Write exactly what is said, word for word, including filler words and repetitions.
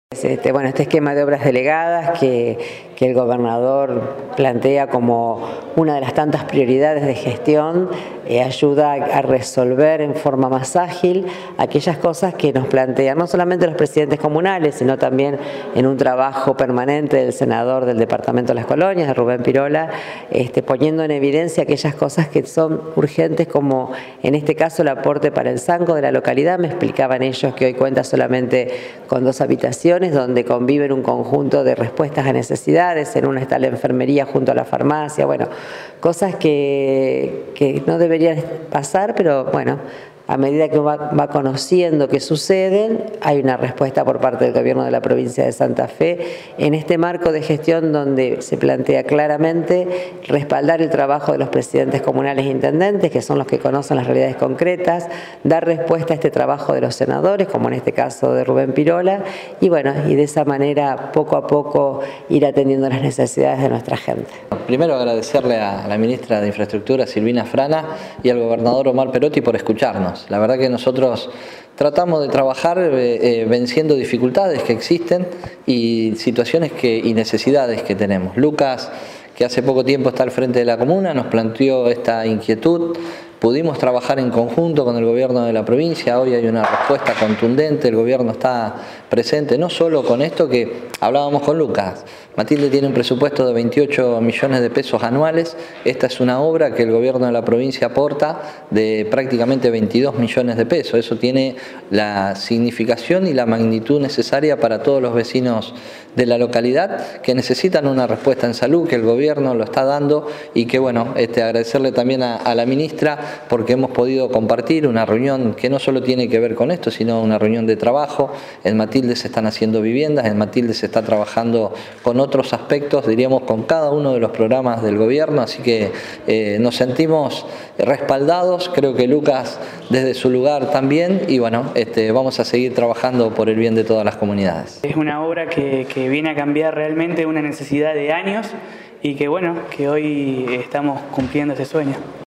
Este, bueno, este esquema de obras delegadas que, que el gobernador plantea como una de las tantas prioridades de gestión eh, ayuda a resolver en forma más ágil aquellas cosas que nos plantean no solamente los presidentes comunales, sino también en un trabajo permanente del senador del Departamento de las Colonias, de Rubén Pirola, este, poniendo en evidencia aquellas cosas que son urgentes, como en este caso el aporte para el Sanco de la localidad. Me explicaban ellos que hoy cuenta solamente con dos habitaciones, donde conviven un conjunto de respuestas a necesidades. En una está la enfermería junto a la farmacia, bueno, cosas que, que no deberían pasar, pero bueno, a medida que va, va conociendo que suceden, hay una respuesta por parte del gobierno de la provincia de Santa Fe en este marco de gestión donde se plantea claramente respaldar el trabajo de los presidentes comunales e intendentes, que son los que conocen las realidades concretas, dar respuesta a este trabajo de los senadores, como en este caso de Rubén Pirola, y bueno, y de esa manera poco a poco ir atendiendo las necesidades de nuestra gente. Primero agradecerle a la ministra de Infraestructura, Silvina Frana, y al gobernador Omar Perotti por escucharnos. La verdad que nosotros tratamos de trabajar eh, venciendo dificultades que existen y situaciones que, y necesidades que tenemos. Lucas, que hace poco tiempo está al frente de la comuna, nos planteó esta inquietud. Pudimos trabajar en conjunto con el gobierno de la provincia, hoy hay una respuesta contundente, el gobierno está presente, no solo con esto que hablábamos con Lucas. Matilde tiene un presupuesto de veintiocho millones de pesos anuales, esta es una obra que el gobierno de la provincia aporta de prácticamente veintidós millones de pesos, eso tiene la significación y la magnitud necesaria para todos los vecinos de la localidad que necesitan una respuesta en salud, que el gobierno lo está dando y que bueno, este, agradecerle también a, a la ministra porque hemos podido compartir una reunión que no solo tiene que ver con esto, sino una reunión de trabajo. En Matilde se están haciendo viviendas, en Matilde se está trabajando con otros aspectos, diríamos con cada uno de los programas del gobierno, así que eh, nos sentimos respaldados, creo que Lucas desde su lugar también, y bueno, este, vamos a seguir trabajando por el bien de todas las comunidades. Es una obra que, que viene a cambiar realmente una necesidad de años y que bueno, que hoy estamos cumpliendo ese sueño.